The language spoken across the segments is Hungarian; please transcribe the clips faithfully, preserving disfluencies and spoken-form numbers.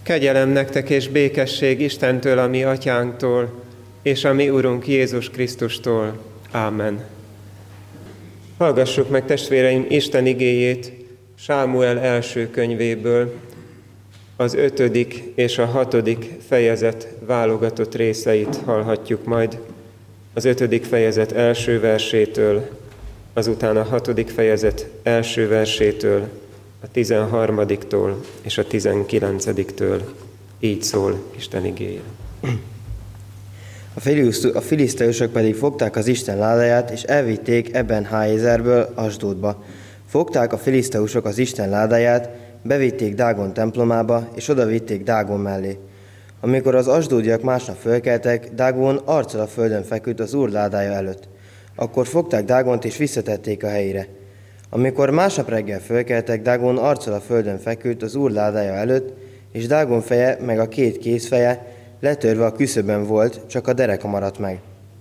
Kegyelem nektek és békesség Istentől, a mi atyánktól, és a mi Urunk Jézus Krisztustól. Ámen. Hallgassuk meg, testvéreim, Isten igéjét Sámuel első könyvéből, az ötödik és a hatodik fejezet válogatott részeit hallhatjuk majd, az ötödik fejezet első versétől, azután a hatodik fejezet első versétől, a tizenharmadiktól és a tizenkilencediktől. Így szól Isten igéje. A filiszteusok pedig fogták az Isten ládáját, és elvitték Eben-háézerből Asdódba. Fogták a filiszteusok az Isten ládáját, bevitték Dágon templomába, és odavitték Dágon mellé. Amikor az asdódiak másnap fölkeltek, Dágon arccal a földön feküdt az Úr ládája előtt. Akkor fogták Dágont, és visszatették a helyére. Amikor másnap reggel fölkeltek, Dágon arccal a földön feküdt az Úr ládája előtt, és Dágon feje, meg a két kézfeje letörve a küszöbön volt, csak a dereka maradt meg.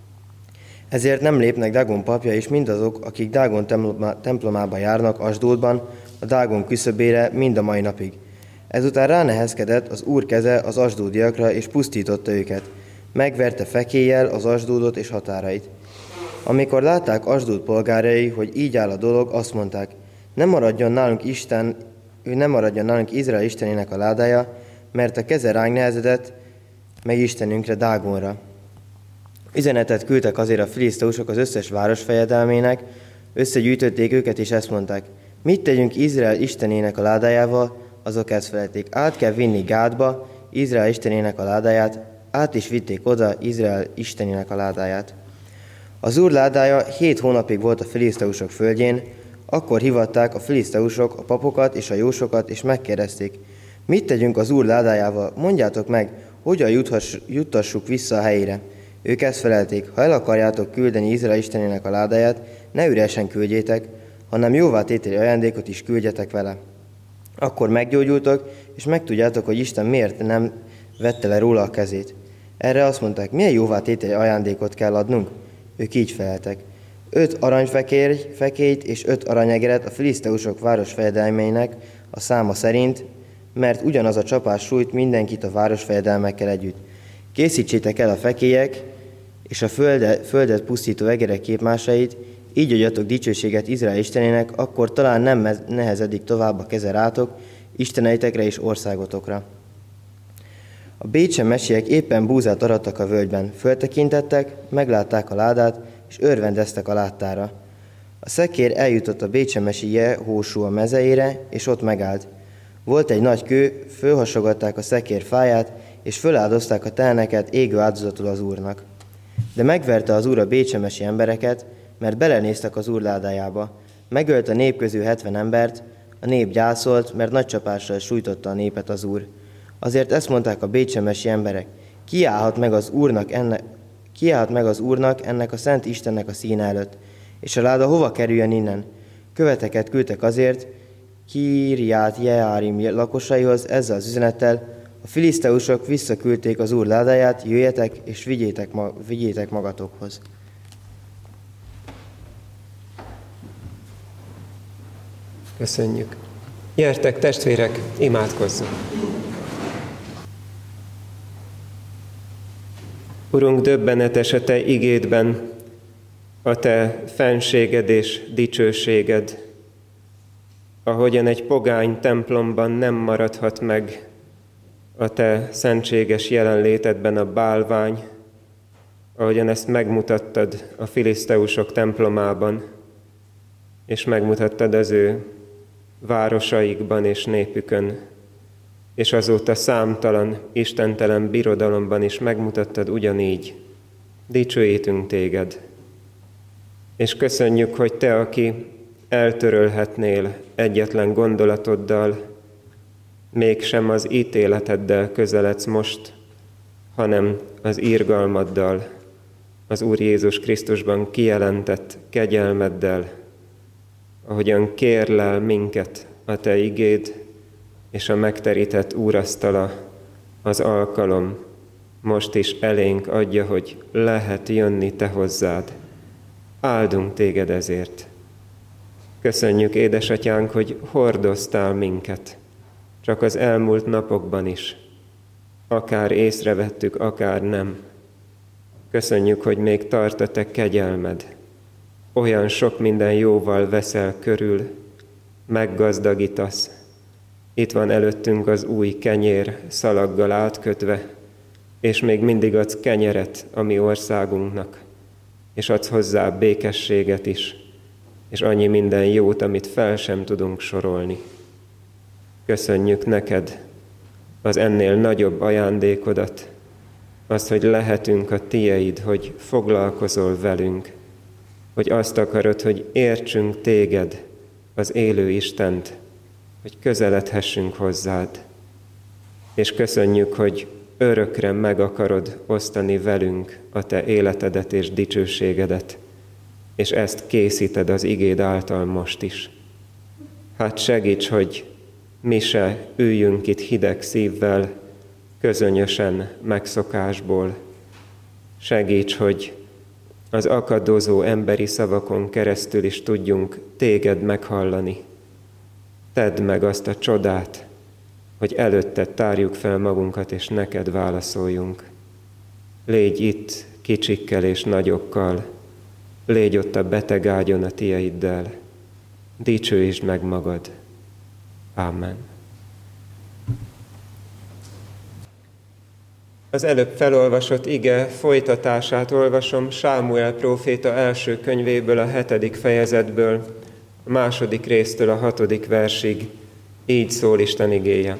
Ezért nem lépnek Dágon papja és mindazok, akik Dágon templomába járnak Asdódban, a Dágon küszöbére mind a mai napig. Ezután ránehezkedett az Úr keze az asdódiakra, és pusztította őket. Megverte fekélyel az Asdódot és határait. Amikor látták Asdód polgárai, hogy így áll a dolog, azt mondták, nem maradjon nálunk Isten, ő nem maradjon nálunk Izrael istenének a ládája, mert a keze ránk nehezedett, meg Istenünkre, Dágonra. Üzenetet küldtek azért a filiszteusok az összes város fejedelmének, összegyűjtötték őket, és ezt mondták, mit tegyünk Izrael istenének a ládájával? Azok ezt felelték, át kell vinni Gádba Izrael istenének a ládáját, át is vitték oda Izrael istenének a ládáját. Az Úr ládája hét hónapig volt a filiszteusok földjén, akkor hivatták a filiszteusok a papokat és a jósokat, és megkérdezték, mit tegyünk az Úr ládájával? Mondjátok meg, hogyan juttassuk vissza a helyére. Ők ezt felelték, ha el akarjátok küldeni Izrael istenének a ládáját, ne üresen küldjétek, hanem jóvátételi ajándékot is küldjetek vele. Akkor meggyógyultok, és megtudjátok, hogy Isten miért nem vette le róla a kezét. Erre azt mondták, milyen jóvátételi ajándékot kell adnunk? Ők így feleltek. Öt aranyfekélyt és öt aranyegeret a filiszteusok városfejedelmeinek a száma szerint, mert ugyanaz a csapás sújt mindenkit a városfejedelmekkel együtt. Készítsétek el a fekélyek és a földet, földet pusztító egerek képmásait, így adjatok dicsőséget Izrael istenének, akkor talán nem nehezedik tovább a keze rátok, isteneitekre és országotokra. A bécsemesiek éppen búzát arattak a völgyben, föltekintettek, meglátták a ládát, és örvendeztek a láttára. A szekér eljutott a bécsemesi Jehósua mezeire, és ott megállt. Volt egy nagy kő, fölhasogatták a szekér fáját, és föláldozták a teheneket égő áldozatul az Úrnak. De megverte az Úr a bécsemesi embereket, mert belenéztek az Úr ládájába. Megölt a nép közül hetven embert, a nép gyászolt, mert nagy csapással sújtotta a népet az Úr. Azért ezt mondták a bécsemesi emberek, kiállhat meg az Úrnak ennek, kiállhat meg az Úrnak ennek a szent Istennek a színe előtt, és a láda hova kerüljön innen? Követeket küldtek azért Kirját Jeárim lakosaihoz ezzel az üzenettel, a filiszteusok visszaküldték az Úr ládáját, jöjjetek és vigyétek, ma, vigyétek magatokhoz. Köszönjük. Gyertek, testvérek, imádkozzunk. Urunk, döbbenetes a Te igédben, a Te fenséged és dicsőséged, ahogyan egy pogány templomban nem maradhat meg a Te szentséges jelenlétedben a bálvány, ahogyan ezt megmutattad a filiszteusok templomában, és megmutattad az ő városaikban és népükön, és azóta számtalan, istentelen birodalomban is megmutattad ugyanígy. Dicsőítünk Téged, és köszönjük, hogy Te, aki eltörölhetnél egyetlen gondolatoddal, mégsem az ítéleteddel közeledsz most, hanem az irgalmaddal, az Úr Jézus Krisztusban kijelentett kegyelmeddel, ahogyan kérlel minket a Te igéd, és a megterített úrasztala, az alkalom most is elénk adja, hogy lehet jönni Te hozzád. Áldunk Téged ezért. Köszönjük, édesatyánk, hogy hordoztál minket, csak az elmúlt napokban is, akár észrevettük, akár nem. Köszönjük, hogy még tart a Te kegyelmed. Olyan sok minden jóval veszel körül, meggazdagítasz. Itt van előttünk az új kenyér szalaggal átkötve, és még mindig adsz kenyeret a mi országunknak, és adsz hozzá békességet is, és annyi minden jót, amit fel sem tudunk sorolni. Köszönjük neked az ennél nagyobb ajándékodat, azt, hogy lehetünk a tieid, hogy foglalkozol velünk, hogy azt akarod, hogy értsünk téged, az élő Istent, hogy közeledhessünk hozzád. És köszönjük, hogy örökre meg akarod osztani velünk a te életedet és dicsőségedet, és ezt készíted az igéd által most is. Hát segíts, hogy mi se üljünk itt hideg szívvel, közönösen megszokásból. Segíts, hogy az akadozó emberi szavakon keresztül is tudjunk téged meghallani. Tedd meg azt a csodát, hogy előtted tárjuk fel magunkat, és neked válaszoljunk. Légy itt kicsikkel és nagyokkal, légy ott a beteg ágyon a tieiddel, dicsőítsd meg magad. Amen. Az előbb felolvasott ige folytatását olvasom Sámuel próféta első könyvéből, a hetedik fejezetből, a második résztől a hatodik versig. Így szól Isten igéje.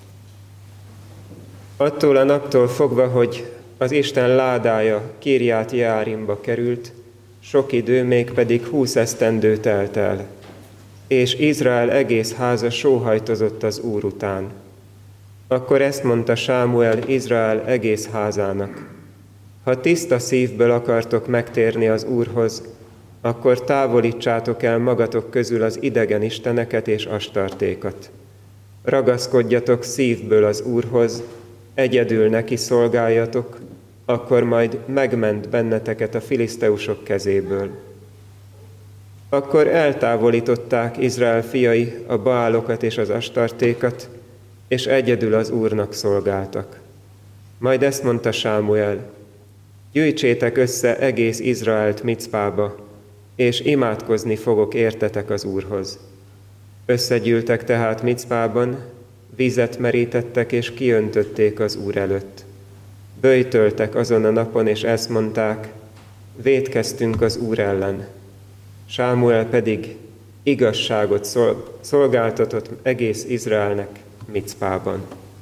Attól a naptól fogva, hogy az Isten ládája Kirját Jeárimba került, sok idő, még pedig húsz esztendő telt el, és Izrael egész háza sóhajtozott az Úr után. Akkor ezt mondta Sámuel Izrael egész házának: ha tiszta szívből akartok megtérni az Úrhoz, akkor távolítsátok el magatok közül az idegen isteneket és astartékat. Ragaszkodjatok szívből az Úrhoz, egyedül neki szolgáljatok, akkor majd megment benneteket a filiszteusok kezéből. Akkor eltávolították Izrael fiai a baálokat és az astartékat, és egyedül az Úrnak szolgáltak. Majd ezt mondta Sámuel: gyűjtsétek össze egész Izraelt Micpába, és imádkozni fogok értetek az Úrhoz. Összegyűltek tehát Micpában, vizet merítettek és kiöntötték az Úr előtt. Böjtöltek azon a napon, és ezt mondták: vétkeztünk az Úr ellen. Sámuel pedig igazságot szolgáltatott egész Izraelnek Micpában.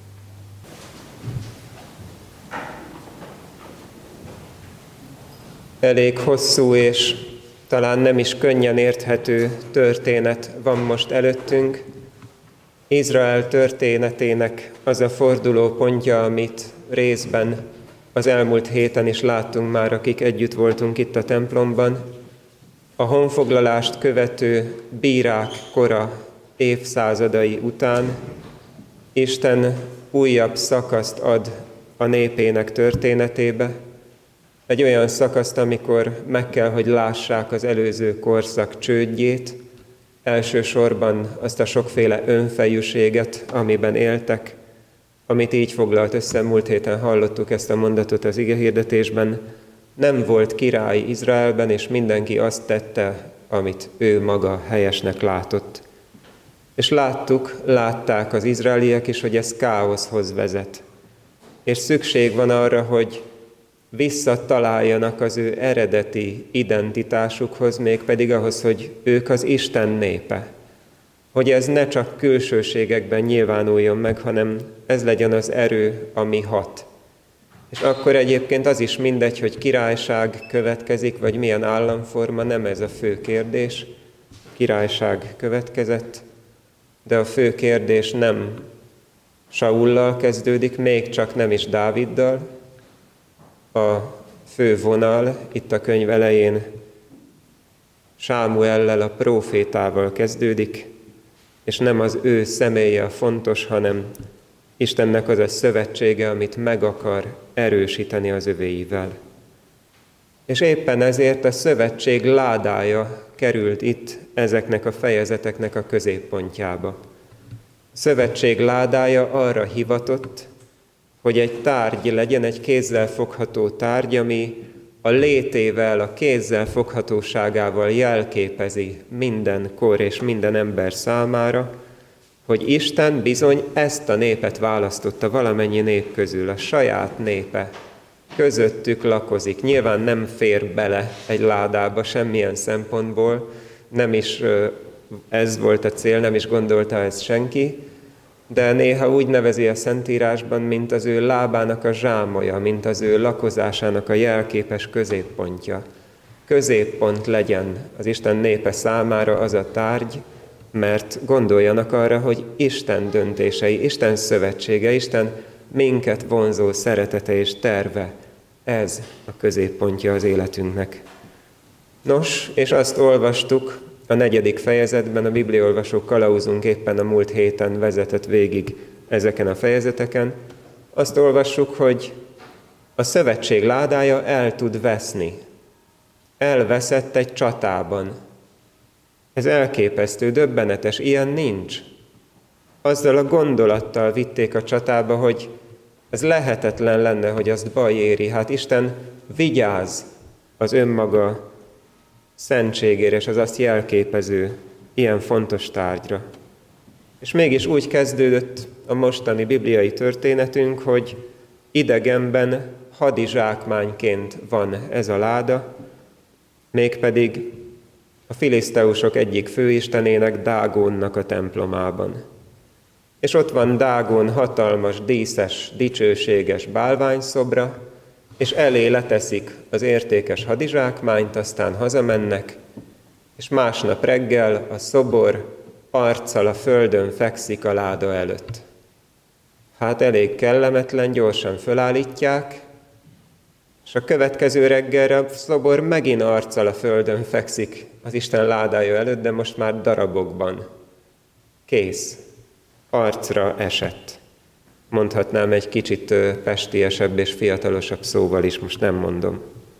Elég hosszú és talán nem is könnyen érthető történet van most előttünk. Izrael történetének az a fordulópontja, amit részben az elmúlt héten is láttunk már, akik együtt voltunk itt a templomban. A honfoglalást követő bírák kora évszázadai után Isten újabb szakaszt ad a népének történetébe, egy olyan szakaszt, amikor meg kell, hogy lássák az előző korszak csődjét, elsősorban azt a sokféle önfejűséget, amiben éltek, amit így foglalt össze, múlt héten hallottuk ezt a mondatot az igehirdetésben: nem volt király Izraelben, és mindenki azt tette, amit ő maga helyesnek látott. És láttuk, látták az izraeliek is, hogy ez káoszhoz vezet. És szükség van arra, hogy visszataláljanak az ő eredeti identitásukhoz, mégpedig ahhoz, hogy ők az Isten népe. Hogy ez ne csak külsőségekben nyilvánuljon meg, hanem ez legyen az erő, ami hat. És akkor egyébként az is mindegy, hogy királyság következik, vagy milyen államforma, nem ez a fő kérdés. Királyság következett, de a fő kérdés nem Saullal kezdődik, még csak nem is Dáviddal. A fő vonal itt a könyv elején Sámuellel, a prófétával kezdődik, és nem az ő személye a fontos, hanem Istennek az a szövetsége, amit meg akar erősíteni az övéivel. És éppen ezért a szövetség ládája került itt ezeknek a fejezeteknek a középpontjába. A szövetség ládája arra hivatott, hogy egy tárgy legyen, egy kézzel fogható tárgy, ami a létével, a kézzel foghatóságával jelképezi minden kor és minden ember számára, hogy Isten bizony ezt a népet választotta valamennyi nép közül, a saját népe közöttük lakozik. Nyilván nem fér bele egy ládába semmilyen szempontból, nem is ez volt a cél, nem is gondolta ez senki, de néha úgy nevezi a Szentírásban, mint az ő lábának a zsámolya, mint az ő lakozásának a jelképes középpontja. Középpont legyen az Isten népe számára az a tárgy, mert gondoljanak arra, hogy Isten döntései, Isten szövetsége, Isten minket vonzó szeretete és terve, ez a középpontja az életünknek. Nos, és azt olvastuk a negyedik fejezetben, a bibliaolvasó kalauzunk éppen a múlt héten vezetett végig ezeken a fejezeteken, azt olvassuk, hogy a szövetség ládája el tud veszni. Elveszett egy csatában. Ez elképesztő, döbbenetes, ilyen nincs. Azzal a gondolattal vitték a csatába, hogy ez lehetetlen lenne, hogy azt baj éri. Hát Isten vigyáz az önmaga szentségére, és az azt jelképező ilyen fontos tárgyra. És mégis úgy kezdődött a mostani bibliai történetünk, hogy idegenben hadizsákmányként van ez a láda, mégpedig a filiszteusok egyik főistenének, Dágónnak a templomában. És ott van Dágón hatalmas, díszes, dicsőséges bálványszobra, és elé leteszik az értékes hadizsákmányt, aztán hazamennek, és másnap reggel a szobor arccal a földön fekszik a láda előtt. Hát elég kellemetlen, gyorsan fölállítják, és a következő reggelre a szobor megint arccal a földön fekszik az Isten ládája előtt, de most már darabokban. Kész. Arcra esett. Mondhatnám egy kicsit pestiesebb és fiatalosabb szóval is, most nem mondom.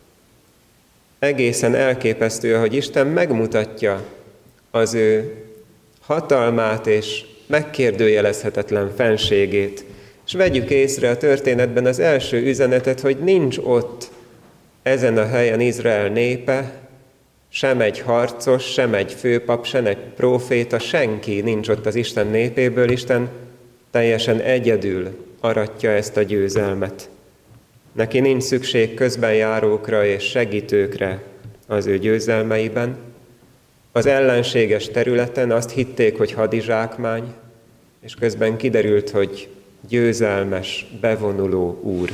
Egészen elképesztő, hogy Isten megmutatja az ő hatalmát és megkérdőjelezhetetlen fenségét. És vegyük észre a történetben az első üzenetet, hogy nincs ott ezen a helyen Izrael népe, sem egy harcos, sem egy főpap, sem egy próféta, senki nincs ott az Isten népéből. Isten teljesen egyedül aratja ezt a győzelmet. Neki nincs szükség közbenjárókra és segítőkre az ő győzelmeiben. Az ellenséges területen azt hitték, hogy hadizsákmány, és közben kiderült, hogy győzelmes, bevonuló úr.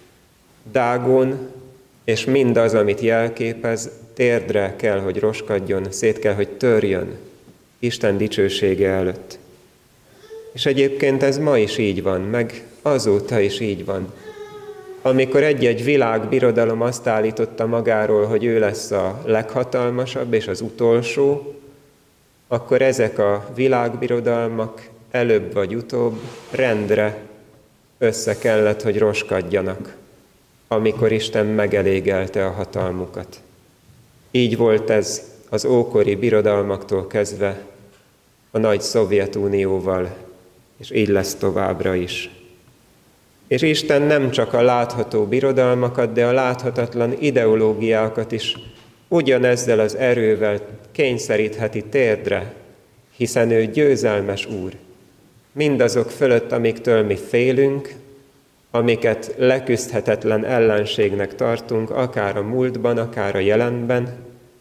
Dágón, és mindaz, amit jelképez, térdre kell, hogy roskadjon, szét kell, hogy törjön Isten dicsősége előtt. És egyébként ez ma is így van, meg azóta is így van. Amikor egy-egy világbirodalom azt állította magáról, hogy ő lesz a leghatalmasabb és az utolsó, akkor ezek a világbirodalmak előbb vagy utóbb rendre össze kellett, hogy roskadjanak, amikor Isten megelégelte a hatalmukat. Így volt ez az ókori birodalmaktól kezdve a nagy Szovjetunióval, és így lesz továbbra is. És Isten nem csak a látható birodalmakat, de a láthatatlan ideológiákat is ugyanezzel az erővel kényszerítheti térdre, hiszen ő győzelmes úr. Mindazok fölött, amiktől mi félünk, amiket leküzdhetetlen ellenségnek tartunk, akár a múltban, akár a jelenben,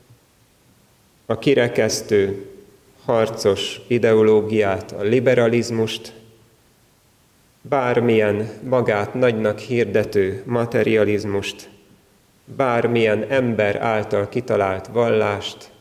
a kirekesztő, harcos ideológiát, a liberalizmust, bármilyen magát nagynak hirdető materializmust, bármilyen ember által kitalált vallást,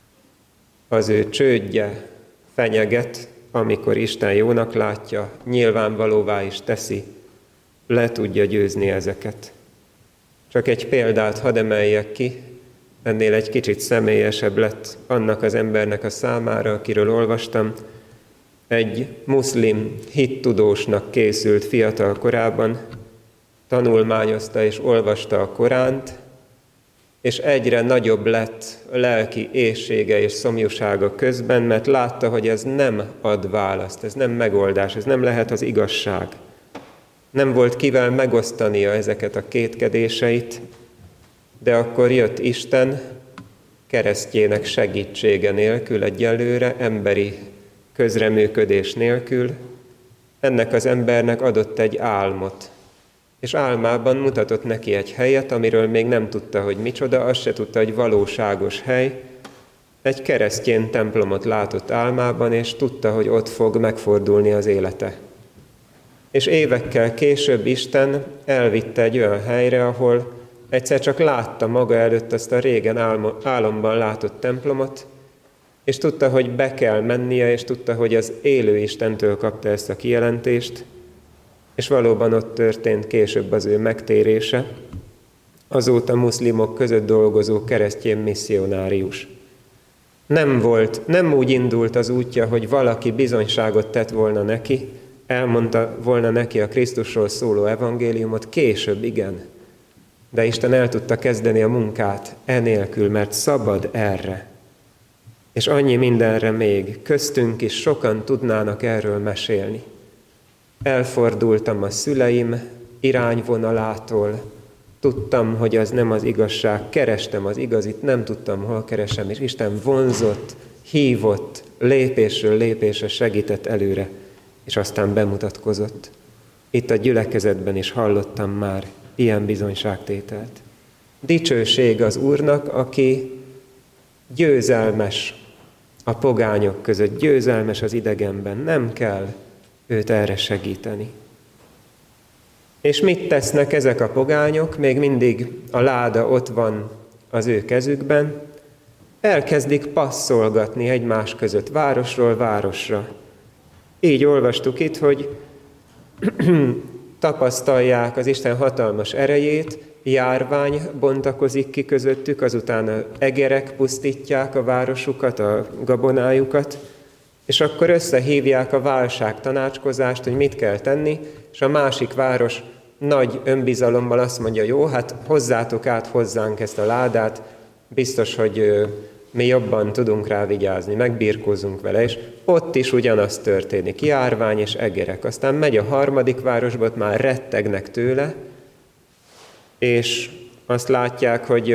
az ő csődje fenyeget, amikor Isten jónak látja, nyilvánvalóvá is teszi, le tudja győzni ezeket. Csak egy példát hadd emeljek ki, ennél egy kicsit személyesebb lett annak az embernek a számára, akiről olvastam. Egy muszlim hittudósnak készült fiatal korában, tanulmányozta és olvasta a Koránt, és egyre nagyobb lett a lelki éhsége és szomjúsága közben, mert látta, hogy ez nem ad választ, ez nem megoldás, ez nem lehet az igazság. Nem volt kivel megosztania ezeket a kétkedéseit, de akkor jött Isten keresztjének segítsége nélkül, egyelőre emberi közreműködés nélkül, ennek az embernek adott egy álmot, és álmában mutatott neki egy helyet, amiről még nem tudta, hogy micsoda, azt se tudta, hogy valóságos hely. Egy keresztény templomot látott álmában, és tudta, hogy ott fog megfordulni az élete. És évekkel később Isten elvitte egy olyan helyre, ahol egyszer csak látta maga előtt azt a régen álomban látott templomot, és tudta, hogy be kell mennie, és tudta, hogy az élő Istentől kapta ezt a kijelentést, és valóban ott történt később az ő megtérése, azóta muszlimok között dolgozó keresztény misszionárius. Nem volt, nem úgy indult az útja, hogy valaki bizonyságot tett volna neki, elmondta volna neki a Krisztusról szóló evangéliumot, később igen. De Isten el tudta kezdeni a munkát enélkül, mert szabad erre. És annyi mindenre még, köztünk is sokan tudnának erről mesélni. Elfordultam a szüleim irányvonalától, tudtam, hogy az nem az igazság, kerestem az igazit, nem tudtam, hol keresem, és Isten vonzott, hívott, lépésről lépésre segített előre, és aztán bemutatkozott. Itt a gyülekezetben is hallottam már ilyen bizonyságtételt. Dicsőség az Úrnak, aki győzelmes a pogányok között, győzelmes az idegenben, nem kell őt erre segíteni. És mit tesznek ezek a pogányok? Még mindig a láda ott van az ő kezükben. Elkezdik passzolgatni egymás között, városról városra. Így olvastuk itt, hogy tapasztalják az Isten hatalmas erejét, járvány bontakozik ki közöttük, azután egerek pusztítják a városukat, a gabonájukat, és akkor összehívják a válság tanácskozást, hogy mit kell tenni, és a másik város nagy önbizalommal azt mondja, jó, hát hozzátok át hozzánk ezt a ládát, biztos, hogy mi jobban tudunk rá vigyázni, megbirkózunk vele, és ott is ugyanaz történik, járvány és egerek. Aztán megy a harmadik városba, ott már rettegnek tőle, és azt látják, hogy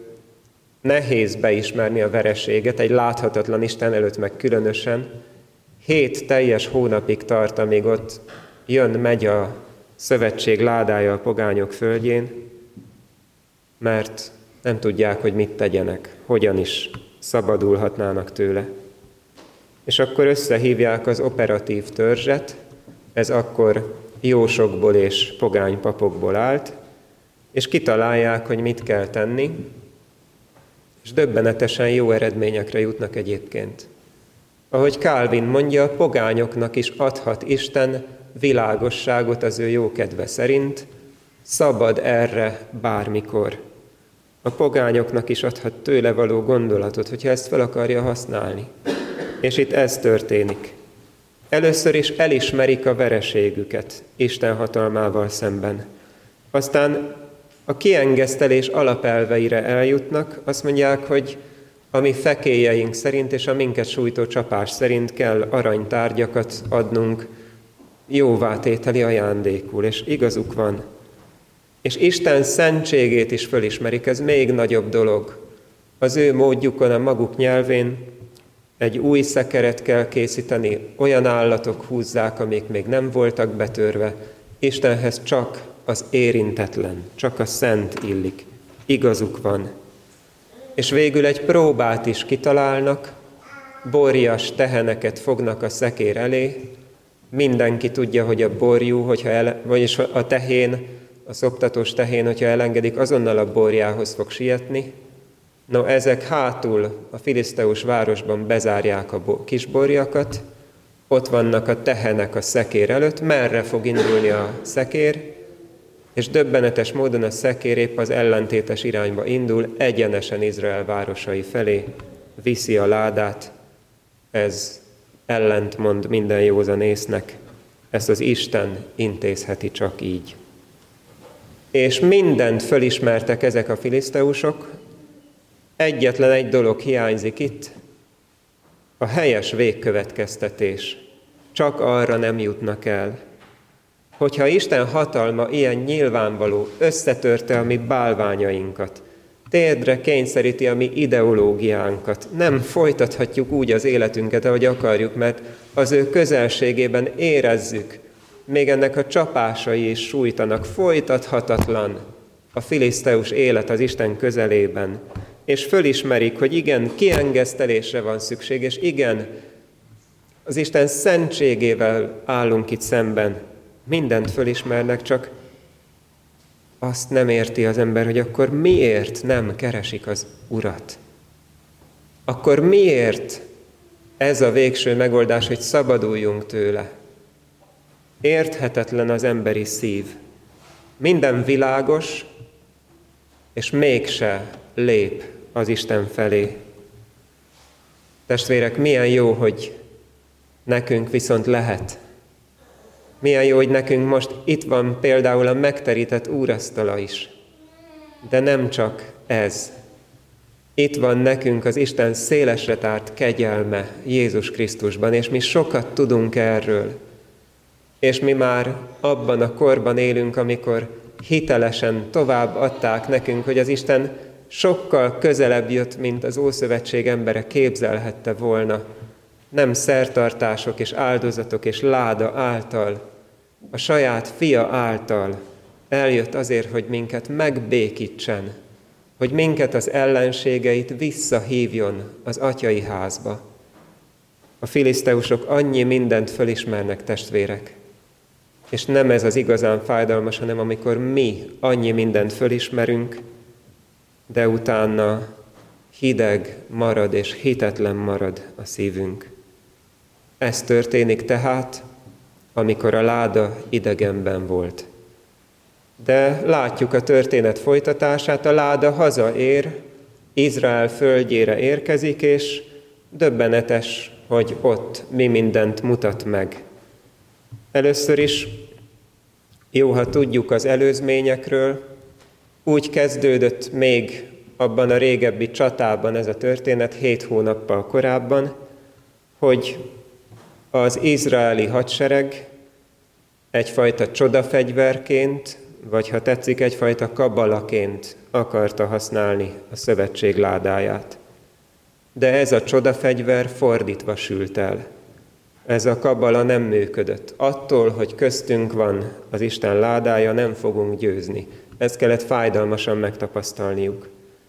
nehéz beismerni a vereséget, egy láthatatlan Isten előtt meg különösen. Hét teljes hónapig tart, amíg ott jön, megy a szövetség ládája a pogányok földjén, mert nem tudják, hogy mit tegyenek, hogyan is szabadulhatnának tőle. És akkor összehívják az operatív törzset, ez akkor jósokból és pogány papokból állt, és kitalálják, hogy mit kell tenni, és döbbenetesen jó eredményekre jutnak egyébként. Ahogy Calvin mondja, a pogányoknak is adhat Isten világosságot az ő jó kedve szerint, szabad erre bármikor. A pogányoknak is adhat tőle való gondolatot, hogyha ezt fel akarja használni. És itt ez történik. Először is elismerik a vereségüket Isten hatalmával szemben. Aztán a kiengesztelés alapelveire eljutnak, azt mondják, hogy a mi fekélyeink szerint és a minket sújtó csapás szerint kell aranytárgyakat adnunk jóvátételi ajándékul, és igazuk van. És Isten szentségét is fölismerik, ez még nagyobb dolog. Az ő módjukon, a maguk nyelvén egy új szekeret kell készíteni, olyan állatok húzzák, amik még nem voltak betörve. Istenhez csak az érintetlen, csak a szent illik. Igazuk van. És végül egy próbát is kitalálnak, borjas teheneket fognak a szekér elé. Mindenki tudja, hogy a borjú, hogyha ele, vagyis a tehén, a szoptatós tehén, hogyha elengedik, azonnal a borjához fog sietni. No, ezek hátul a filiszteus városban bezárják a kisborjakat, ott vannak a tehenek a szekér előtt, merre fog indulni a szekér, és döbbenetes módon a szekér épp az ellentétes irányba indul, egyenesen Izrael városai felé, viszi a ládát. Ez ellentmond minden józan észnek, ezt az Isten intézheti csak így. És mindent fölismertek ezek a filiszteusok, egyetlen egy dolog hiányzik itt, a helyes végkövetkeztetés. Csak arra nem jutnak el. Hogyha Isten hatalma ilyen nyilvánvaló, összetörte a mi bálványainkat, térdre kényszeríti a mi ideológiánkat, nem folytathatjuk úgy az életünket, ahogy akarjuk, mert az ő közelségében érezzük, még ennek a csapásai is sújtanak, folytathatatlan a filiszteus élet az Isten közelében, és fölismerik, hogy igen, kiengesztelésre van szükség, és igen, az Isten szentségével állunk itt szemben. Mindent fölismernek, csak azt nem érti az ember, hogy akkor miért nem keresik az Urat? Akkor miért ez a végső megoldás, hogy szabaduljunk tőle? Érthetetlen az emberi szív. Minden világos, és mégse lép az Isten felé. Testvérek, milyen jó, hogy nekünk viszont lehet. Milyen jó, hogy nekünk most itt van például a megterített úrasztala is. De nem csak ez. Itt van nekünk az Isten szélesre tárt kegyelme Jézus Krisztusban, és mi sokat tudunk erről. És mi már abban a korban élünk, amikor hitelesen tovább adták nekünk, hogy az Isten sokkal közelebb jött, mint az Ószövetség embere képzelhette volna. Nem szertartások és áldozatok és láda által, a saját fia által eljött azért, hogy minket megbékítsen, hogy minket az ellenségeit visszahívjon az atyai házba. A filiszteusok annyi mindent fölismernek, testvérek. És nem ez az igazán fájdalmas, hanem amikor mi annyi mindent fölismerünk, de utána hideg marad és hitetlen marad a szívünk. Ez történik tehát, amikor a láda idegenben volt. De látjuk a történet folytatását, a láda hazaér, Izrael földjére érkezik, és döbbenetes, hogy ott mi mindent mutat meg. Először is jó, ha tudjuk az előzményekről, úgy kezdődött még abban a régebbi csatában ez a történet, hét hónappal korábban, hogy az izraeli hadsereg egyfajta csodafegyverként, vagy ha tetszik, egyfajta kabalaként akarta használni a szövetség ládáját. De ez a csodafegyver fordítva sült el. Ez a kabala nem működött. Attól, hogy köztünk van az Isten ládája, nem fogunk győzni. Ezt kellett fájdalmasan megtapasztalniuk.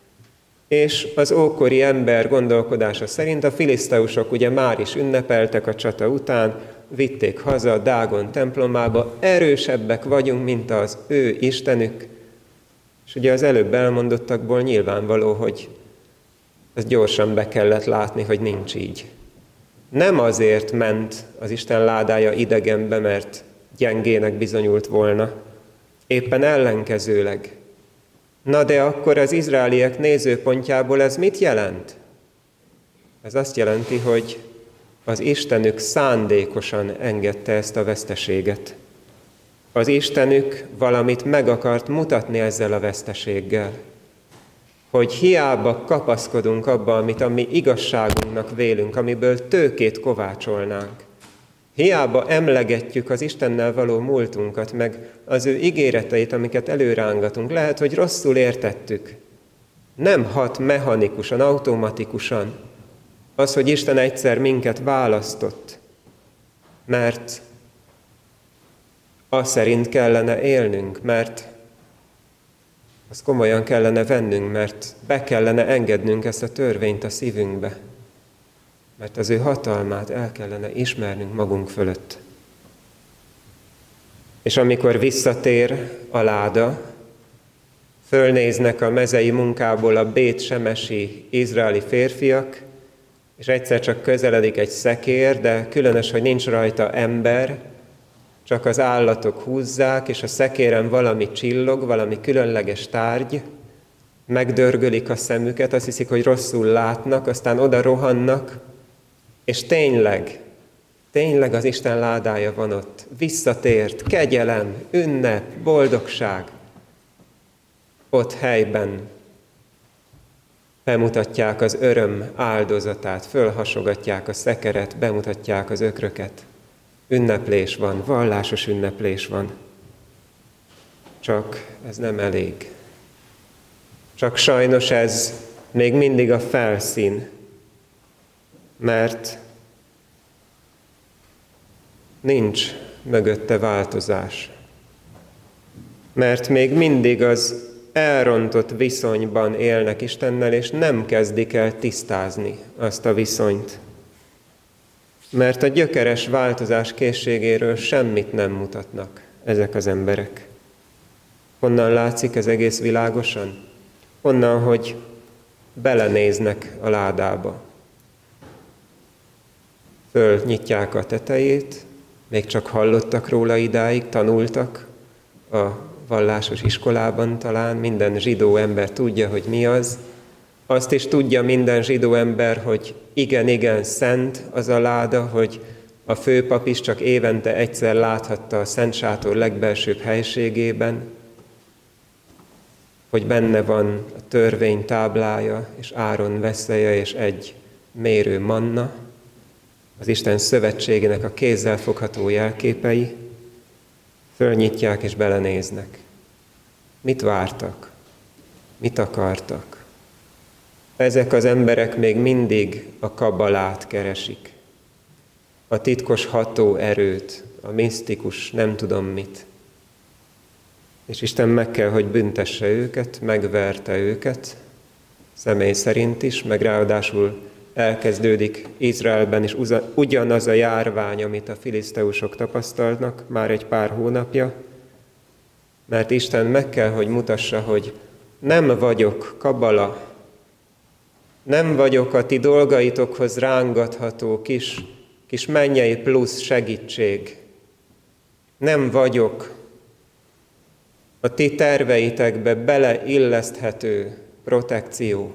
És az ókori ember gondolkodása szerint a filiszteusok ugye már is ünnepeltek a csata után, vitték haza Dágon templomába, erősebbek vagyunk, mint az ő istenük. És ugye az előbb elmondottakból nyilvánvaló, hogy ezt gyorsan be kellett látni, hogy nincs így. Nem azért ment az Isten ládája idegenbe, mert gyengének bizonyult volna, éppen ellenkezőleg. Na de akkor az izraeliek nézőpontjából ez mit jelent? Ez azt jelenti, hogy az Istenük szándékosan engedte ezt a veszteséget. Az Istenük valamit meg akart mutatni ezzel a veszteséggel. Hogy hiába kapaszkodunk abba, amit a mi igazságunknak vélünk, amiből tőkét kovácsolnánk. Hiába emlegetjük az Istennel való múltunkat, meg az ő ígéreteit, amiket előrángatunk. Lehet, hogy rosszul értettük. Nem hat mechanikusan, automatikusan az, hogy Isten egyszer minket választott, mert az szerint kellene élnünk, mert azt komolyan kellene vennünk, mert be kellene engednünk ezt a törvényt a szívünkbe. Mert az ő hatalmát el kellene ismernünk magunk fölött. És amikor visszatér a láda, fölnéznek a mezei munkából a bét-semesi izraeli férfiak, és egyszer csak közeledik egy szekér, de különös, hogy nincs rajta ember, csak az állatok húzzák, és a szekéren valami csillog, valami különleges tárgy, megdörgölik a szemüket, azt hiszik, hogy rosszul látnak, aztán oda rohannak, és tényleg, tényleg az Isten ládája van ott. Visszatért, kegyelem, ünnep, boldogság. Ott helyben bemutatják az öröm áldozatát, fölhasogatják a szekeret, bemutatják az ökröket. ünneplés van, vallásos ünneplés van. Csak ez nem elég. Csak sajnos ez még mindig a felszín, mert nincs mögötte változás. Mert még mindig az elrontott viszonyban élnek Istennel, és nem kezdik el tisztázni azt a viszonyt. Mert a gyökeres változás készségéről semmit nem mutatnak ezek az emberek. Honnan látszik ez egész világosan? Onnan, hogy belenéznek a ládába. Fölnyitják a tetejét, még csak hallottak róla idáig, tanultak a vallásos iskolában talán, minden zsidó ember tudja, hogy mi az. Azt is tudja minden zsidó ember, hogy igen, igen, szent az a láda, hogy a főpap is csak évente egyszer láthatta a Szent Sátor legbelsőbb helységében, hogy benne van a törvény táblája, és Áron veszeje, és egy mérő manna, az Isten szövetségének a kézzel fogható jelképei, fölnyitják és belenéznek. Mit vártak? Mit akartak? Ezek az emberek még mindig a kabbalát keresik. A titkos ható erőt, a misztikus nem tudom mit. És Isten meg kell, hogy büntesse őket, megverte őket, személy szerint is, meg ráadásul elkezdődik Izraelben is ugyanaz a járvány, amit a filiszteusok tapasztalnak már egy pár hónapja, mert Isten meg kell, hogy mutassa, hogy nem vagyok kabbala, nem vagyok a ti dolgaitokhoz rángatható kis, kis mennyei plusz segítség. Nem vagyok a ti terveitekbe beleilleszthető protekció.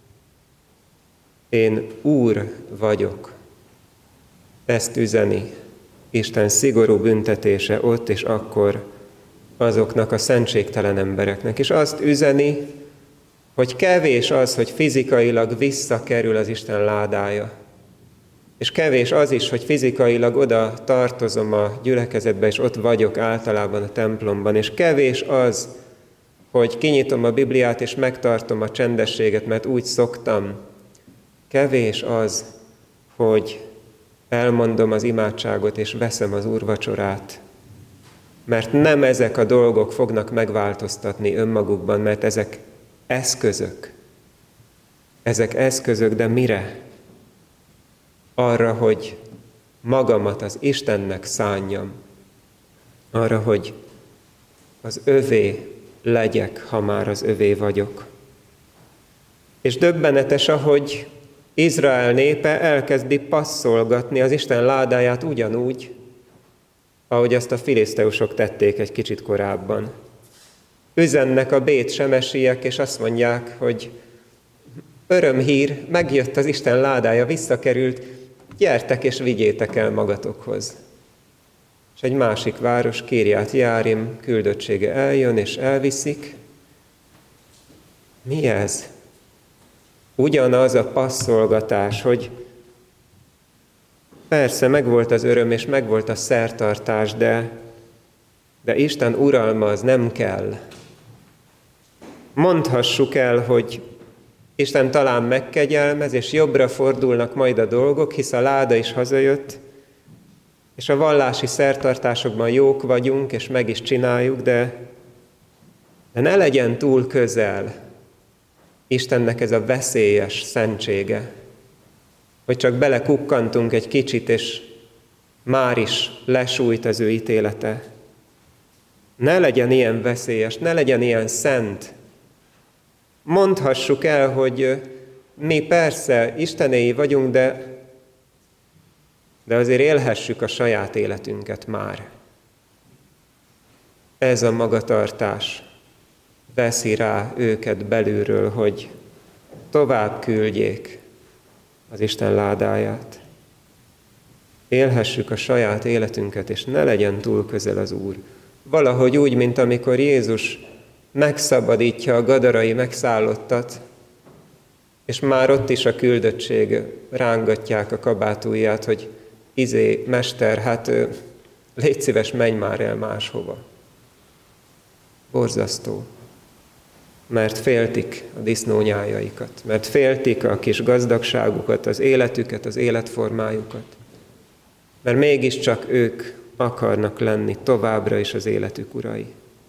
Én Úr vagyok. Ezt üzeni Isten szigorú büntetése ott és akkor azoknak a szentségtelen embereknek. És azt üzeni, hogy kevés az, hogy fizikailag visszakerül az Isten ládája. És kevés az is, hogy fizikailag oda tartozom a gyülekezetbe, és ott vagyok általában a templomban. És kevés az, hogy kinyitom a Bibliát, és megtartom a csendességet, mert úgy szoktam. Kevés az, hogy elmondom az imádságot, és veszem az úrvacsorát. Mert nem ezek a dolgok fognak megváltoztatni önmagukban, mert ezek eszközök. Ezek eszközök, de mire? Arra, hogy magamat az Istennek szánjam. Arra, hogy az övé legyek, ha már az övé vagyok. És döbbenetes, ahogy Izrael népe elkezdi passzolgatni az Isten ládáját ugyanúgy, ahogy azt a filiszteusok tették egy kicsit korábban. Üzennek a bét semesiek, és azt mondják, hogy örömhír, megjött az Isten ládája, visszakerült, gyertek és vigyétek el magatokhoz. És egy másik város, Kirját Jearim küldöttsége eljön, és elviszik. Mi ez? Ugyanaz a passzolgatás, hogy persze megvolt az öröm, és megvolt a szertartás, de, de Isten uralma az nem kell. Mondhassuk el, hogy Isten talán megkegyelmez, és jobbra fordulnak majd a dolgok, hisz a láda is hazajött, és a vallási szertartásokban jók vagyunk, és meg is csináljuk, de, de ne legyen túl közel Istennek ez a veszélyes szentsége, hogy csak belekukkantunk egy kicsit, és már is lesújt az ő ítélete. Ne legyen ilyen veszélyes, ne legyen ilyen szent. Mondhassuk el, hogy mi persze Istenéi vagyunk, de, de azért élhessük a saját életünket már. Ez a magatartás veszi rá őket belülről, hogy tovább küldjék az Isten ládáját. Élhessük a saját életünket, és ne legyen túl közel az Úr. Valahogy úgy, mint amikor Jézus megszabadítja a gadarai megszállottat, és már ott is a küldöttség rángatják a kabátúját, hogy izé, mester, hát légy szíves, menj már el máshova. Borzasztó. Mert féltik a disznónyájaikat, mert féltik a kis gazdagságukat, az életüket, az életformájukat. Mert mégiscsak ők akarnak lenni továbbra is az életük urai.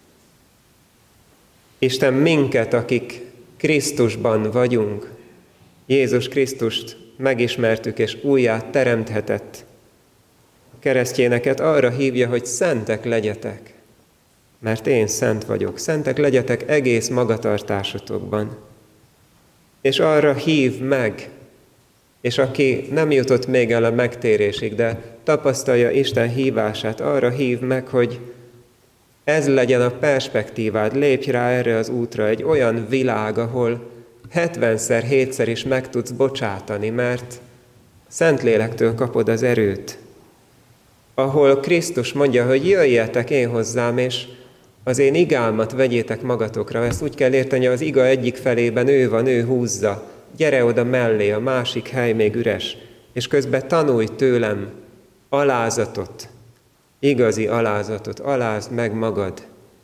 Isten minket, akik Krisztusban vagyunk, Jézus Krisztust megismertük és újjá teremthetett, a keresztjéneket arra hívja, hogy szentek legyetek, mert én szent vagyok. Szentek legyetek egész magatartásotokban. És arra hív meg, és aki nem jutott még el a megtérésig, de tapasztalja Isten hívását, arra hív meg, hogy ez legyen a perspektívád, lépj rá erre az útra, egy olyan világ, ahol hetvenszer, hétszer is meg tudsz bocsátani, mert Szentlélektől kapod az erőt. Ahol Krisztus mondja, hogy jöjjetek én hozzám, és az én igámat vegyétek magatokra. Ezt úgy kell érteni, az iga egyik felében ő van, ő húzza. Gyere oda mellé, a másik hely még üres. És közben tanulj tőlem alázatot, igazi alázatot, alázd meg magad,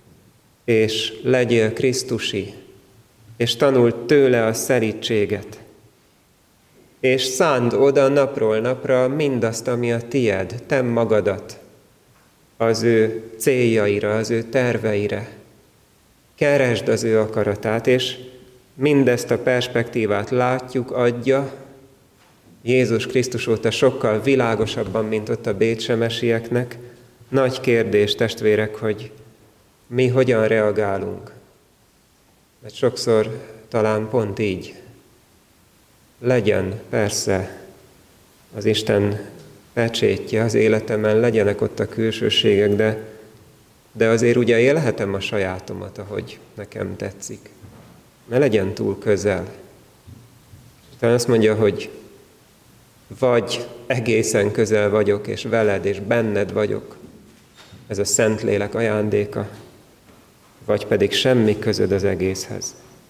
és legyél Krisztusi, és tanuld tőle a szelídséget. És szánd oda napról napra mindazt, ami a tied, te magadat, az ő céljaira, az ő terveire. Keresd az ő akaratát, és mindezt a perspektívát látjuk, adja Jézus Krisztus óta sokkal világosabban, mint ott a bécsemesieknek. Nagy kérdés, testvérek, hogy mi hogyan reagálunk. Mert sokszor talán pont így. Legyen persze az Isten pecsétje az életemen, legyenek ott a külsőségek, de, de azért ugye élhetem a sajátomat, ahogy nekem tetszik. Ne legyen túl közel. Talán azt mondja, hogy vagy egészen közel vagyok, és veled, és benned vagyok, ez a Szentlélek ajándéka, vagy pedig semmi közöd az egészhez.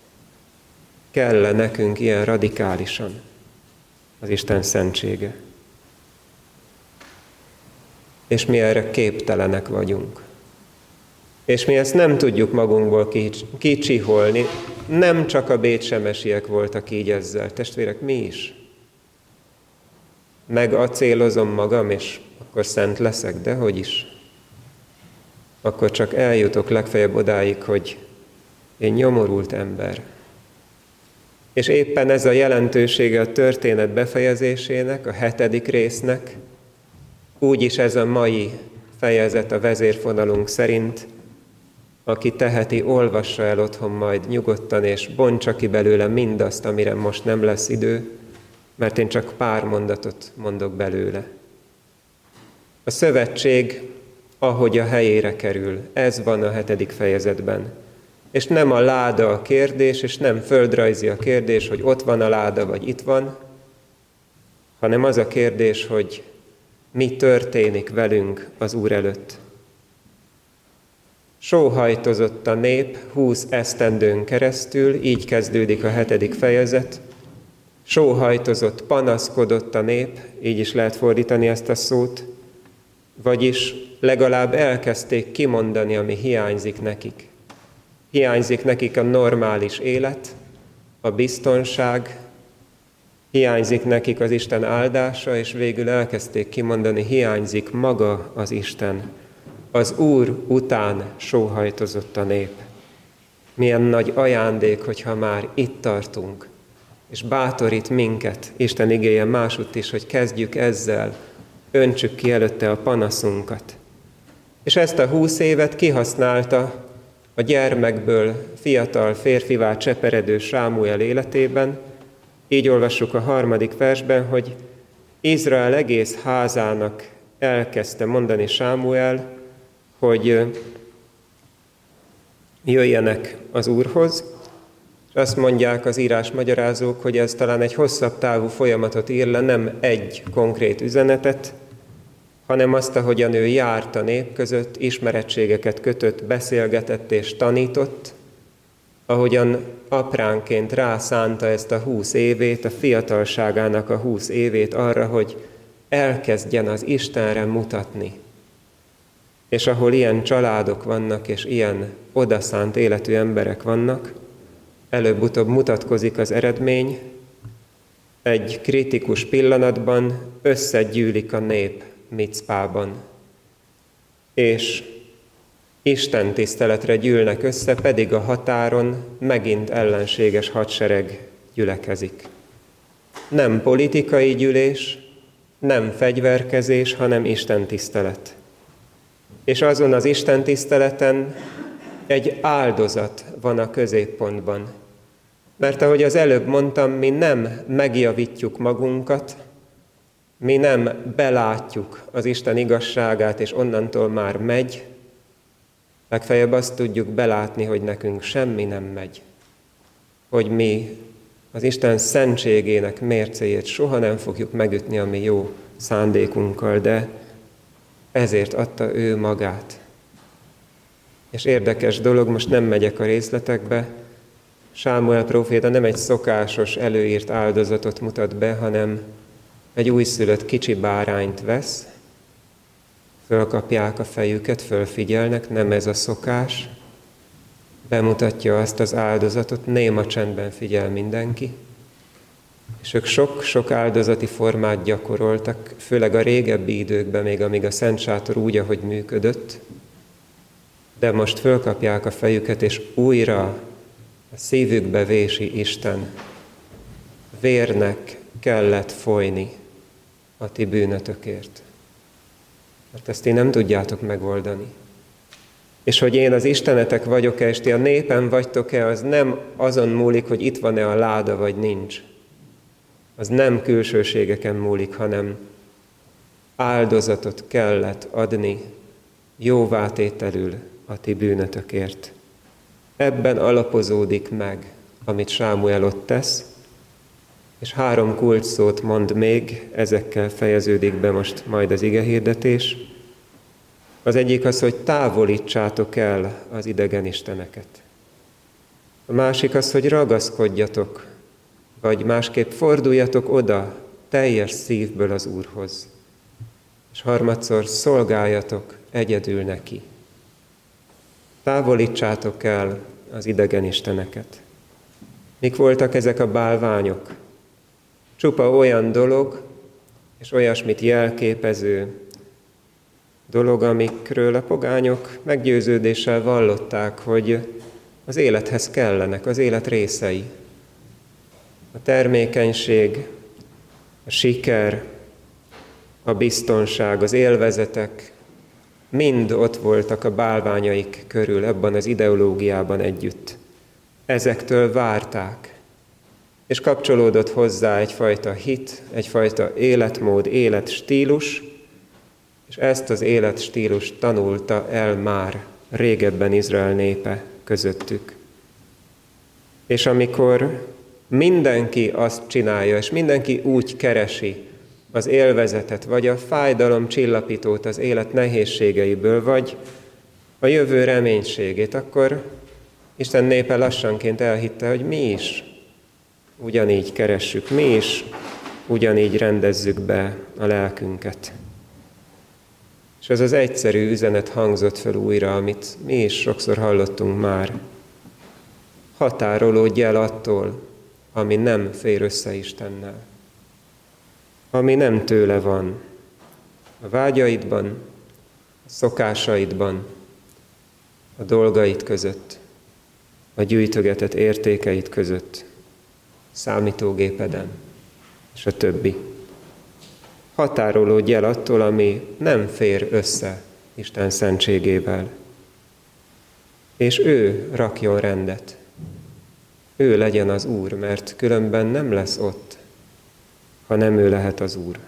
Kell nekünk ilyen radikálisan az Isten szentsége. És mi erre képtelenek vagyunk. És mi ezt nem tudjuk magunkból kicsiholni. Nem csak a bécsemesiek voltak így ezzel. Testvérek, mi is. Megacélozom magam, és akkor szent leszek, de hogy is. Akkor csak eljutok legfeljebb odáig, hogy én nyomorult ember. És éppen ez a jelentősége a történet befejezésének, a hetedik résznek, úgyis ez a mai fejezet a vezérfonalunk szerint, aki teheti, olvassa el otthon majd nyugodtan, és bontsa ki belőle mindazt, amire most nem lesz idő, mert én csak pár mondatot mondok belőle. A szövetség, ahogy a helyére kerül, ez van a hetedik fejezetben. És nem a láda a kérdés, és nem földrajzi a kérdés, hogy ott van a láda, vagy itt van, hanem az a kérdés, hogy mi történik velünk az Úr előtt. Sóhajtozott a nép húsz esztendőn keresztül, így kezdődik a hetedik fejezet. Sóhajtozott, panaszkodott a nép, így is lehet fordítani ezt a szót, vagyis legalább elkezdték kimondani, ami hiányzik nekik. Hiányzik nekik a normális élet, a biztonság, hiányzik nekik az Isten áldása, és végül elkezdték kimondani, hiányzik maga az Isten. Az Úr után sóhajtozott a nép. Milyen nagy ajándék, hogyha már itt tartunk, és bátorít minket, Isten igéje másutt is, hogy kezdjük ezzel, öntsük ki előtte a panaszunkat. És ezt a húsz évet kihasználta a gyermekből fiatal férfivá cseperedő Sámuel életében. Így olvassuk a harmadik versben, hogy Izrael egész házának elkezdte mondani Sámuel, hogy jöjjenek az Úrhoz, és azt mondják az írásmagyarázók, hogy ez talán egy hosszabb távú folyamatot ír le, nem egy konkrét üzenetet, hanem azt, ahogyan ő járt a nép között, ismerettségeket kötött, beszélgetett és tanított, ahogyan apránként rászánta ezt a húsz évét, a fiatalságának a húsz évét arra, hogy elkezdjen az Istenre mutatni. És ahol ilyen családok vannak, és ilyen odaszánt életű emberek vannak, előbb-utóbb mutatkozik az eredmény, egy kritikus pillanatban összegyűlik a nép Micpában, és Isten tiszteletre gyűlnek össze, pedig a határon megint ellenséges hadsereg gyülekezik. Nem politikai gyűlés, nem fegyverkezés, hanem Isten tisztelet. És azon az Isten tiszteleten egy áldozat van a középpontban. Mert ahogy az előbb mondtam, mi nem megjavítjuk magunkat, mi nem belátjuk az Isten igazságát, és onnantól már megy, legfeljebb azt tudjuk belátni, hogy nekünk semmi nem megy. Hogy mi az Isten szentségének mércéjét soha nem fogjuk megütni a mi jó szándékunkkal, de ezért adta ő magát. És érdekes dolog, most nem megyek a részletekbe, Sámuel próféta nem egy szokásos előírt áldozatot mutat be, hanem egy újszülött kicsi bárányt vesz, fölkapják a fejüket, fölfigyelnek, nem ez a szokás, bemutatja azt az áldozatot, néma csendben figyel mindenki, és ők sok-sok áldozati formát gyakoroltak, főleg a régebbi időkben, még amíg a Szent Sátor úgy, ahogy működött, de most fölkapják a fejüket, és újra a szívükbe vési Isten. Vérnek kellett folyni a ti bűnötökért. Mert ezt ti nem tudjátok megoldani. És hogy én az Istenetek vagyok-e, és ti a népem vagytok-e, az nem azon múlik, hogy itt van-e a láda, vagy nincs. Az nem külsőségeken múlik, hanem áldozatot kellett adni jóvátételül a ti bűnötökért. Ebben alapozódik meg, amit Sámuel ott tesz, és három kulcsszót mond még, ezekkel fejeződik be most majd az igehirdetés. Az egyik az, hogy távolítsátok el az idegen isteneket. A másik az, hogy ragaszkodjatok, vagy másképp forduljatok oda teljes szívből az Úrhoz. És harmadszor szolgáljatok egyedül neki. Távolítsátok el az idegen isteneket. Mik voltak ezek a bálványok? Csupa olyan dolog, és olyasmit jelképező dolog, amikről a pogányok meggyőződéssel vallották, hogy az élethez kellenek, az élet részei. A termékenység, a siker, a biztonság, az élvezetek, mind ott voltak a bálványaik körül, ebben az ideológiában együtt. Ezektől várták, és kapcsolódott hozzá egyfajta hit, egyfajta életmód, életstílus, és ezt az életstílust tanulta el már régebben Izrael népe közöttük. És amikor mindenki azt csinálja, és mindenki úgy keresi az élvezetet, vagy a fájdalom csillapítót az élet nehézségeiből, vagy a jövő reménységét, akkor Isten népe lassanként elhitte, hogy mi is ugyanígy keressük, mi is ugyanígy rendezzük be a lelkünket. És ez az egyszerű üzenet hangzott fel újra, amit mi is sokszor hallottunk már. Határolódj el attól, ami nem fér össze Istennel. Ami nem tőle van. A vágyaidban, a szokásaidban, a dolgaid között, a gyűjtögetett értékeid között, számítógépeden, és a többi. Határolódj el attól, ami nem fér össze Isten szentségével. És ő rakjon rendet. Ő legyen az Úr, mert különben nem lesz ott, ha nem ő lehet az Úr.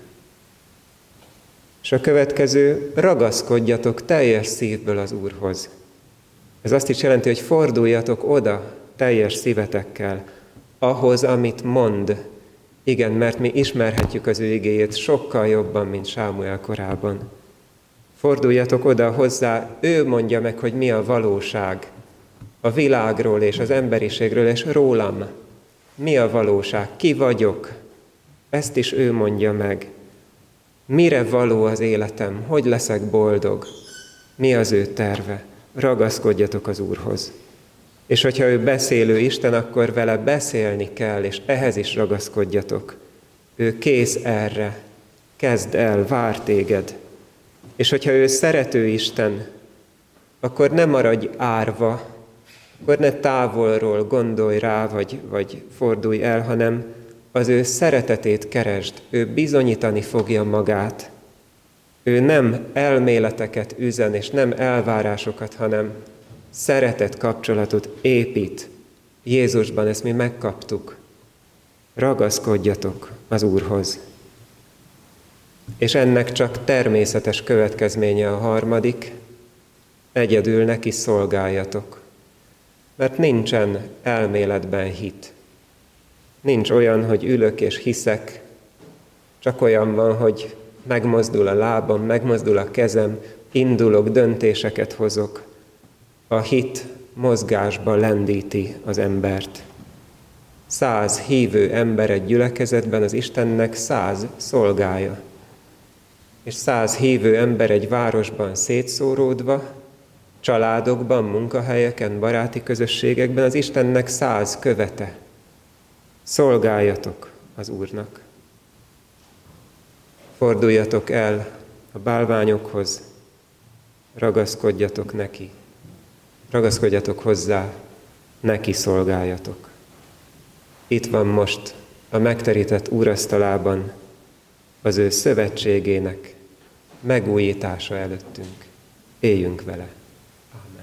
És a következő, ragaszkodjatok teljes szívből az Úrhoz. Ez azt is jelenti, hogy forduljatok oda teljes szívetekkel, ahhoz, amit mond. Igen, mert mi ismerhetjük az ő igéjét sokkal jobban, mint Sámuel korában. Forduljatok oda hozzá, ő mondja meg, hogy mi a valóság a világról és az emberiségről, és rólam. Mi a valóság? Ki vagyok? Ezt is ő mondja meg. Mire való az életem? Hogy leszek boldog? Mi az ő terve? Ragaszkodjatok az Úrhoz. És hogyha ő beszélő Isten, akkor vele beszélni kell, és ehhez is ragaszkodjatok. Ő kész erre. Kezd el, vár téged. És hogyha ő szerető Isten, akkor ne maradj árva, akkor ne távolról gondolj rá, vagy, vagy fordulj el, hanem az ő szeretetét keresd. Ő bizonyítani fogja magát. Ő nem elméleteket üzen, és nem elvárásokat, hanem szeretet kapcsolatot épít. Jézusban ezt mi megkaptuk. Ragaszkodjatok az Úrhoz. És ennek csak természetes következménye a harmadik, egyedül neki szolgáljatok. Mert nincsen elméletben hit. Nincs olyan, hogy ülök és hiszek, csak olyan van, hogy megmozdul a lábam, megmozdul a kezem, indulok, döntéseket hozok. A hit mozgásba lendíti az embert. Száz hívő ember egy gyülekezetben az Istennek száz szolgája. És száz hívő ember egy városban szétszóródva, családokban, munkahelyeken, baráti közösségekben az Istennek száz követe. Szolgáljatok az Úrnak. Forduljatok el a bálványokhoz, ragaszkodjatok neki. Ragaszkodjatok hozzá, neki szolgáljatok. Itt van most a megterített úrasztalában az ő szövetségének megújítása előttünk. Éljünk vele. Amen.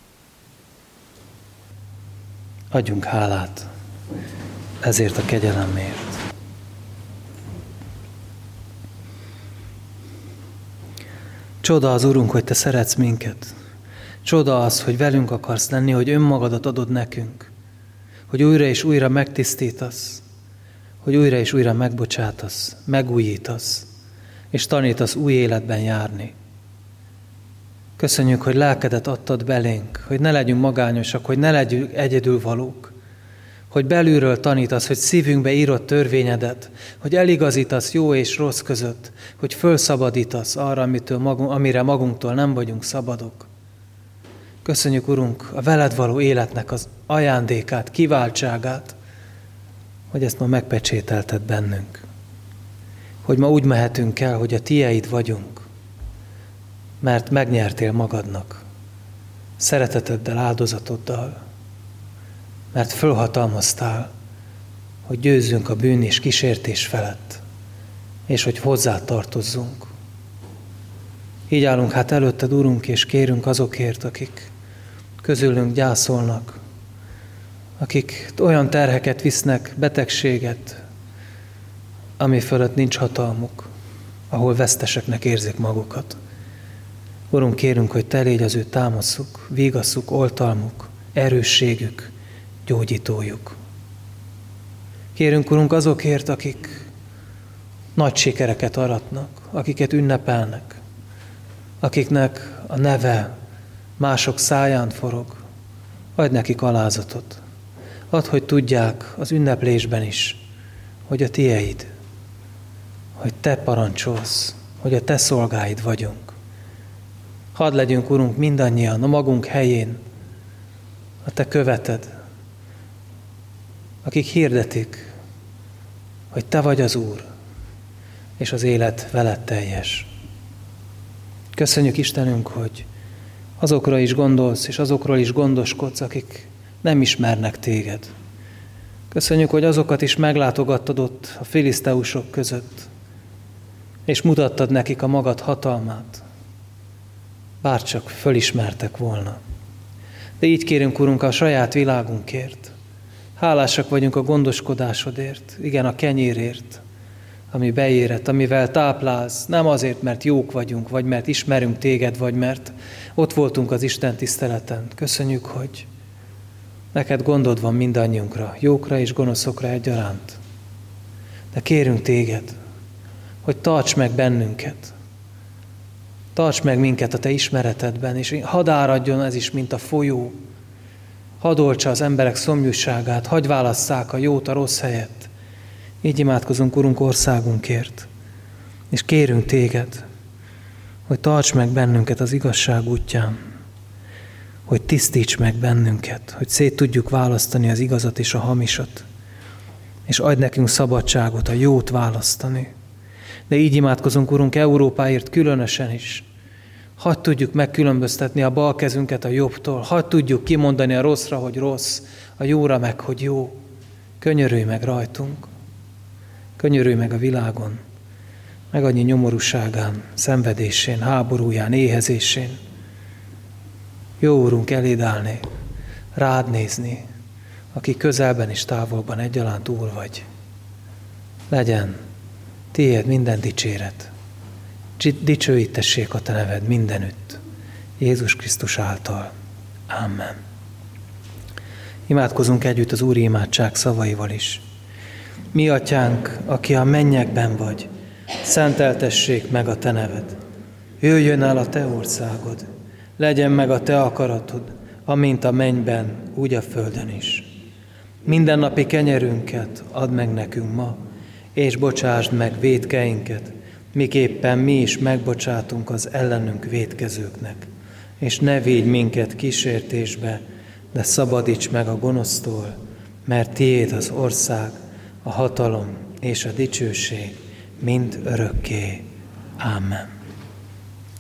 Adjunk hálát ezért a kegyelemért. Csoda az Urunk, hogy Te szeretsz minket. Csoda az, hogy velünk akarsz lenni, hogy önmagadat adod nekünk, hogy újra és újra megtisztítasz, hogy újra és újra megbocsátasz, megújítasz, és tanítasz új életben járni. Köszönjük, hogy lelkedet adtad belénk, hogy ne legyünk magányosak, hogy ne legyünk egyedülvalók, hogy belülről tanítasz, hogy szívünkbe írod törvényedet, hogy eligazítasz jó és rossz között, hogy fölszabadítasz arra, amitől magunk, amire magunktól nem vagyunk szabadok. Köszönjük, Urunk, a veled való életnek az ajándékát, kiváltságát, hogy ezt ma megpecsételted bennünk. Hogy ma úgy mehetünk el, hogy a tieid vagyunk, mert megnyertél magadnak, szereteteddel, áldozatoddal, mert fölhatalmaztál, hogy győzzünk a bűn és kísértés felett, és hogy hozzá tartozzunk. Így állunk hát előtted, Urunk, és kérünk azokért, akik közülünk gyászolnak, akik olyan terheket visznek, betegséget, ami fölött nincs hatalmuk, ahol veszteseknek érzik magukat. Urunk, kérünk, hogy Te légy az ő támaszuk, vigaszuk, oltalmuk, erősségük, gyógyítójuk. Kérünk, Urunk, azokért, akik nagy sikereket aratnak, akiket ünnepelnek, akiknek a neve mások száján forog, adj nekik alázatot. Add, hogy tudják az ünneplésben is, hogy a tieid, hogy Te parancsolsz, hogy a Te szolgáid vagyunk. Hadd legyünk, Urunk, mindannyian a magunk helyén, a Te követed, akik hirdetik, hogy Te vagy az Úr, és az élet veled teljes. Köszönjük, Istenünk, hogy azokra is gondolsz, és azokról is gondoskodsz, akik nem ismernek Téged. Köszönjük, hogy azokat is meglátogattad ott a filiszteusok között, és mutattad nekik a magad hatalmát, bárcsak fölismertek volna. De így kérünk, Urunk, a saját világunkért. Hálásak vagyunk a gondoskodásodért, igen, a kenyérért, ami beérett, amivel táplálsz, nem azért, mert jók vagyunk, vagy mert ismerünk Téged, vagy mert ott voltunk az Isten tiszteleten. Köszönjük, hogy neked gondod van mindannyiunkra, jókra és gonoszokra egyaránt. De kérünk Téged, hogy tarts meg bennünket, tarts meg minket a Te ismeretedben, és hadd áradjon ez is, mint a folyó, hadd oltsa az emberek szomjúságát, hadd válasszák a jót a rossz helyett. Így imádkozunk, Urunk, országunkért. És kérünk téged, hogy tarts meg bennünket az igazság útján, hogy tisztíts meg bennünket, hogy szét tudjuk választani az igazat és a hamisat, és adj nekünk szabadságot a jót választani. De így imádkozunk, Urunk, Európáért különösen is. Hadd tudjuk megkülönböztetni a bal kezünket a jobbtól, hadd tudjuk kimondani a rosszra, hogy rossz, a jóra meg, hogy jó. Könyörülj meg rajtunk, könyörülj meg a világon, meg annyi nyomorúságán, szenvedésén, háborúján, éhezésén. Jó, Urunk, eléd állni, rád nézni, aki közelben és távolban egyaránt Úr vagy. Legyen tiéd minden dicséret, dicsőítessék a te neved mindenütt, Jézus Krisztus által. Amen. Imádkozunk együtt az Úri imádság szavaival is. Mi atyánk, aki a mennyekben vagy, szenteltessék meg a te neved. Jöjjön el a te országod, legyen meg a te akaratod, amint a mennyben, úgy a földön is. Mindennapi kenyerünket add meg nekünk ma, és bocsásd meg vétkeinket, miképpen mi is megbocsátunk az ellenünk vétkezőknek. És ne védj minket kísértésbe, de szabadíts meg a gonosztól, mert tiéd az ország, a hatalom és a dicsőség mind örökké. Ámen.